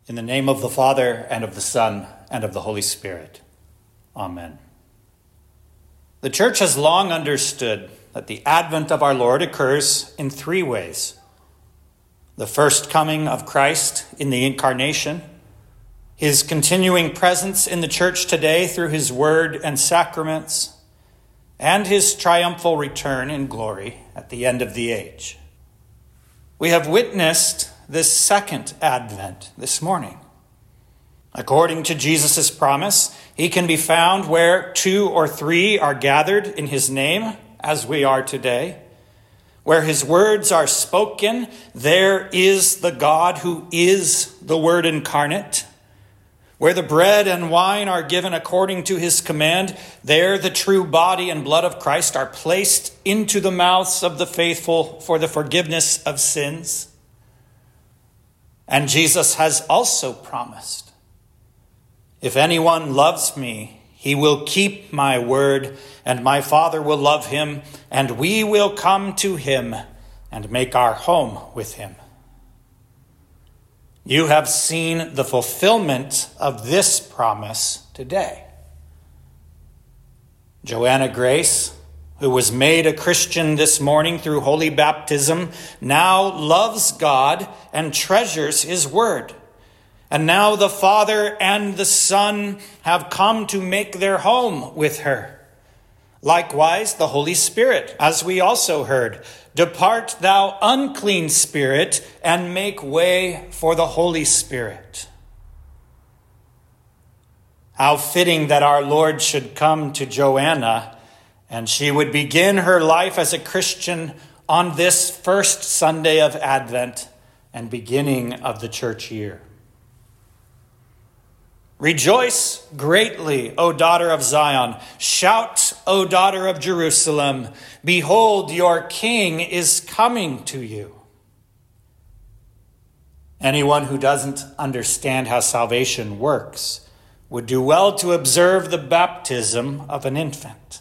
In the name of the Father, and of the Son, and of the Holy Spirit. Amen. The Church has long understood that the advent of our Lord occurs in three ways. The first coming of Christ in the Incarnation, his continuing presence in the Church today through his word and sacraments, and his triumphal return in glory at the end of the age. We have witnessed this second advent this morning. According to Jesus' promise, he can be found where 2 or 3 are gathered in his name, as we are today. Where his words are spoken, there is the God who is the Word incarnate. Where the bread and wine are given according to his command, there the true body and blood of Christ are placed into the mouths of the faithful for the forgiveness of sins. And Jesus has also promised, if anyone loves me, he will keep my word, and my Father will love him, and we will come to him and make our home with him. You have seen the fulfillment of this promise today. Joanna Grace, who was made a Christian this morning through holy baptism, now loves God and treasures his word. And now the Father and the Son have come to make their home with her. Likewise, the Holy Spirit, as we also heard, depart thou unclean spirit, and make way for the Holy Spirit. How fitting that our Lord should come to Joanna, and she would begin her life as a Christian on this first Sunday of Advent and beginning of the church year. Rejoice greatly, O daughter of Zion. Shout, O daughter of Jerusalem. Behold, your king is coming to you. Anyone who doesn't understand how salvation works would do well to observe the baptism of an infant.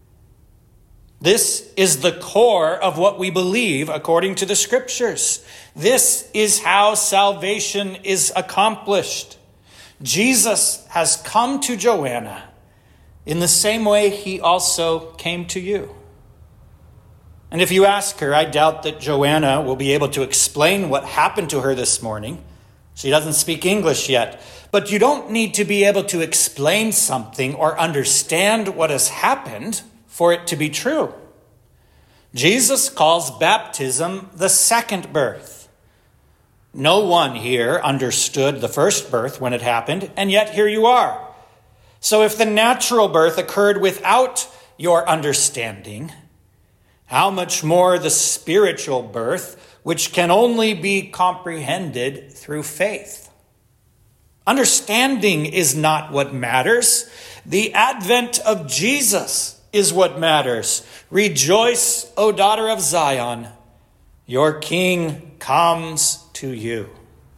This is the core of what we believe according to the Scriptures. This is how salvation is accomplished. Jesus has come to Joanna in the same way he also came to you. And if you ask her, I doubt that Joanna will be able to explain what happened to her this morning. She doesn't speak English yet. But you don't need to be able to explain something or understand what has happened for it to be true. Jesus calls baptism the second birth. No one here understood the first birth when it happened, and yet here you are. So if the natural birth occurred without your understanding, how much more the spiritual birth, which can only be comprehended through faith? Understanding is not what matters. The advent of Jesus is what matters. Rejoice, O daughter of Zion. Your king comes to you.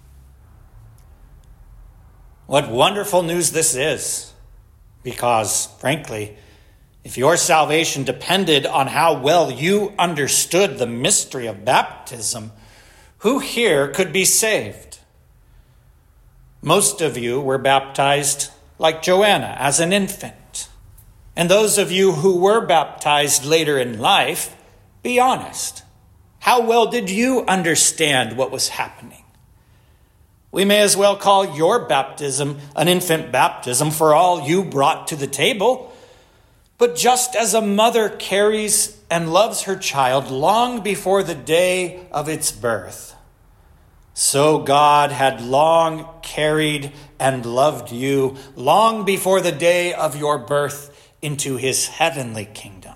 What wonderful news this is. Because, frankly, if your salvation depended on how well you understood the mystery of baptism, who here could be saved? Most of you were baptized like Joanna as an infant. And those of you who were baptized later in life, be honest. How well did you understand what was happening? We may as well call your baptism an infant baptism for all you brought to the table. But just as a mother carries and loves her child long before the day of its birth, so God had long carried and loved you long before the day of your birth into his heavenly kingdom.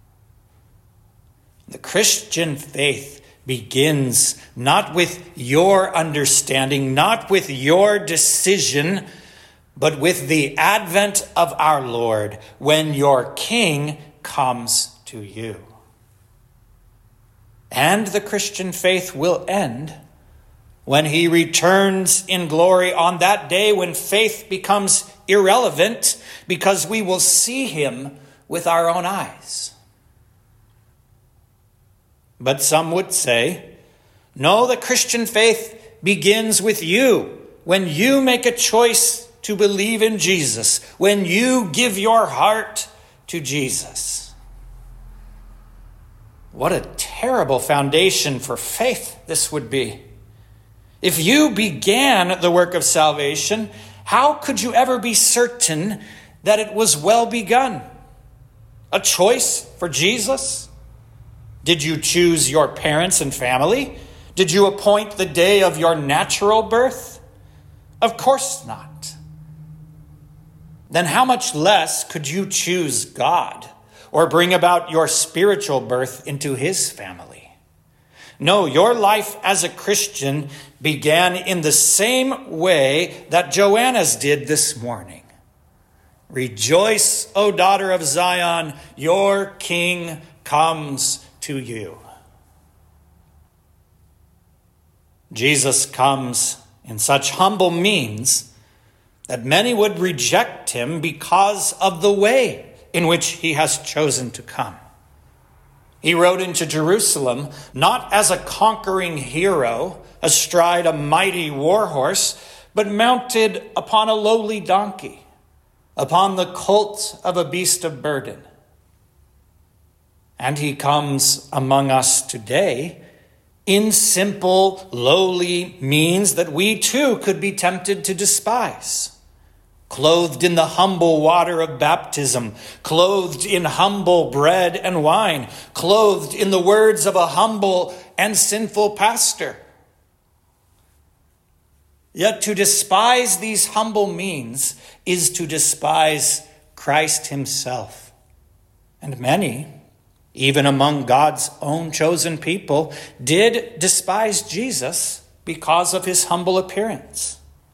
The Christian faith begins not with your understanding, not with your decision, but with the advent of our Lord, when your King comes to you. And the Christian faith will end when he returns in glory on that day when faith becomes irrelevant because we will see him with our own eyes. But some would say, no, the Christian faith begins with you when you make a choice to believe in Jesus, when you give your heart to Jesus. What a terrible foundation for faith this would be. If you began the work of salvation, how could you ever be certain that it was well begun? A choice for Jesus? Did you choose your parents and family? Did you appoint the day of your natural birth? Of course not. Then how much less could you choose God or bring about your spiritual birth into his family? No, your life as a Christian began in the same way that Joanna's did this morning. Rejoice, O daughter of Zion, your king comes to you. Jesus comes in such humble means that many would reject him because of the way in which he has chosen to come. He rode into Jerusalem not as a conquering hero astride a mighty war horse, but mounted upon a lowly donkey, upon the colt of a beast of burden. And he comes among us today in simple, lowly means that we too could be tempted to despise. Clothed in the humble water of baptism, clothed in humble bread and wine, clothed in the words of a humble and sinful pastor. Yet to despise these humble means is to despise Christ himself. And many, even among God's own chosen people, did despise Jesus because of his humble appearance.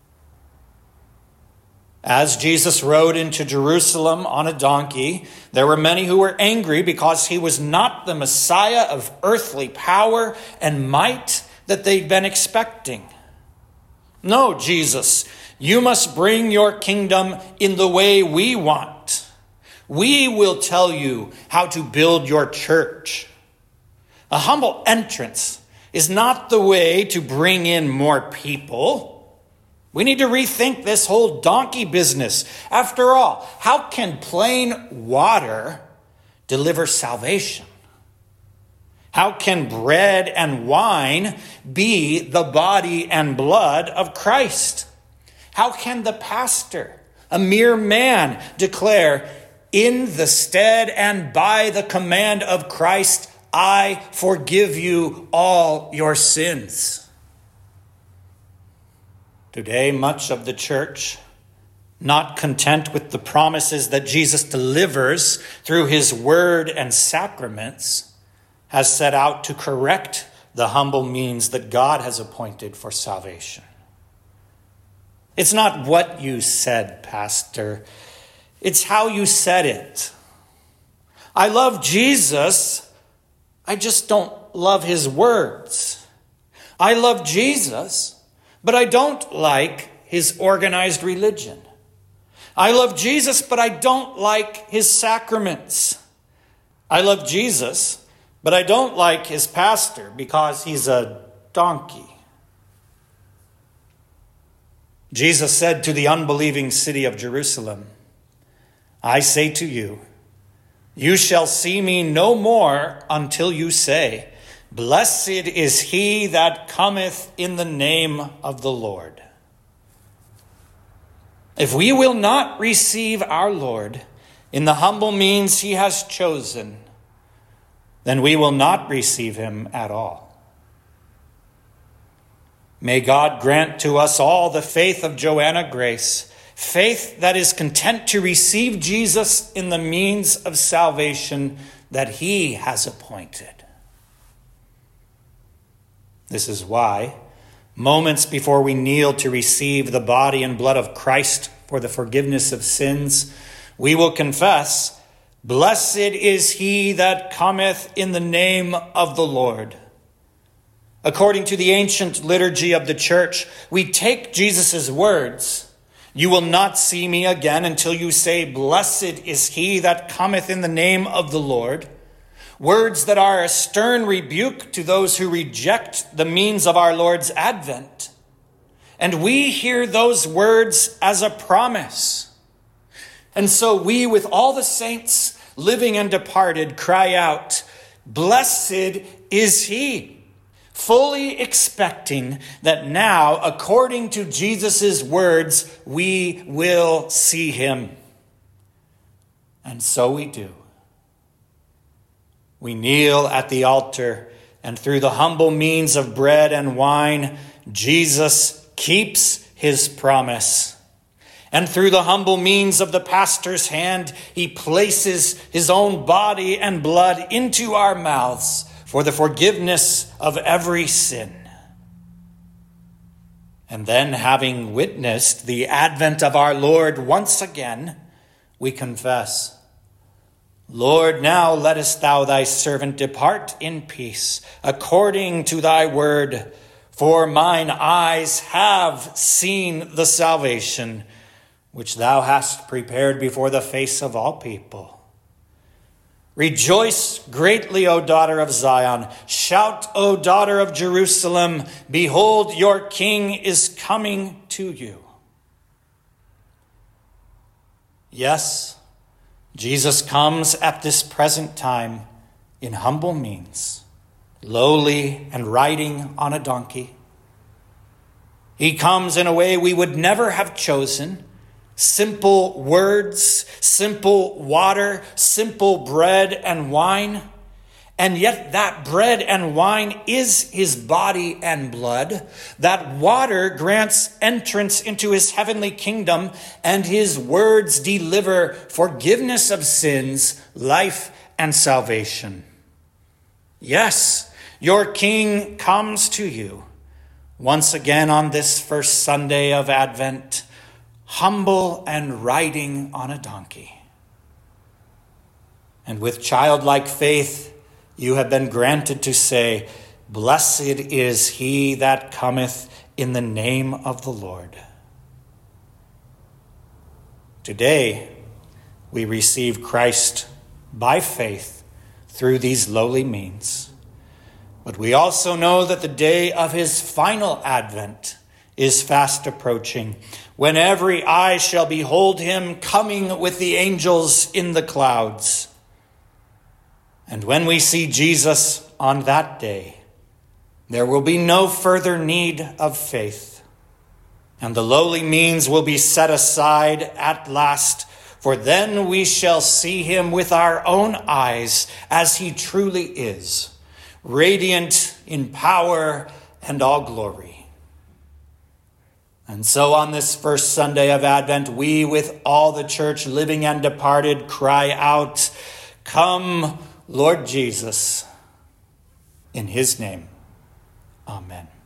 As Jesus rode into Jerusalem on a donkey, there were many who were angry because he was not the Messiah of earthly power and might that they'd been expecting. No, Jesus, you must bring your kingdom in the way we want. We will tell you how to build your church. A humble entrance is not the way to bring in more people. We need to rethink this whole donkey business. After all, how can plain water deliver salvation? How can bread and wine be the body and blood of Christ? How can the pastor, a mere man, declare, in the stead and by the command of Christ, I forgive you all your sins? Today, much of the church, not content with the promises that Jesus delivers through his word and sacraments, has set out to correct the humble means that God has appointed for salvation. It's not what you said, Pastor. It's how you said it. I love Jesus. I just don't love his words. I love Jesus, but I don't like his organized religion. I love Jesus, but I don't like his sacraments. I love Jesus, but I don't like his pastor because he's a donkey. Jesus said to the unbelieving city of Jerusalem, I say to you, you shall see me no more until you say, blessed is he that cometh in the name of the Lord. If we will not receive our Lord in the humble means he has chosen, then we will not receive him at all. May God grant to us all the faith of Joanna Grace, faith that is content to receive Jesus in the means of salvation that he has appointed. This is why, moments before we kneel to receive the body and blood of Christ for the forgiveness of sins, we will confess, blessed is he that cometh in the name of the Lord. According to the ancient liturgy of the church, we take Jesus' words, you will not see me again until you say, blessed is he that cometh in the name of the Lord. Words that are a stern rebuke to those who reject the means of our Lord's advent. and we hear those words as a promise. And so we, with all the saints, living and departed, cry out, "Blessed is he," fully expecting that now, according to Jesus' words, we will see him. And so we do. We kneel at the altar, and through the humble means of bread and wine, Jesus keeps his promise. And through the humble means of the pastor's hand, he places his own body and blood into our mouths for the forgiveness of every sin. And then, having witnessed the advent of our Lord once again, we confess, "Lord, now lettest thou thy servant depart in peace, according to thy word. For mine eyes have seen the salvation which thou hast prepared before the face of all people. Rejoice greatly, O daughter of Zion. Shout, O daughter of Jerusalem. Behold, your king is coming to you." Yes, Jesus comes at this present time in humble means, lowly and riding on a donkey. He comes in a way we would never have chosen. Simple words, simple water, simple bread and wine. And yet that bread and wine is his body and blood. That water grants entrance into his heavenly kingdom, and his words deliver forgiveness of sins, life, and salvation. Yes, your king comes to you once again on this first Sunday of Advent, humble and riding on a donkey. And with childlike faith, you have been granted to say, "Blessed is he that cometh in the name of the Lord." Today, we receive Christ by faith through these lowly means. But we also know that the day of his final advent is fast approaching, when every eye shall behold him coming with the angels in the clouds. And when we see Jesus on that day, there will be no further need of faith, and the lowly means will be set aside at last, for then we shall see him with our own eyes as he truly is, radiant in power and all glory. And so on this first Sunday of Advent, we, with all the church living and departed, cry out, "Come, Lord Jesus." In his name, amen.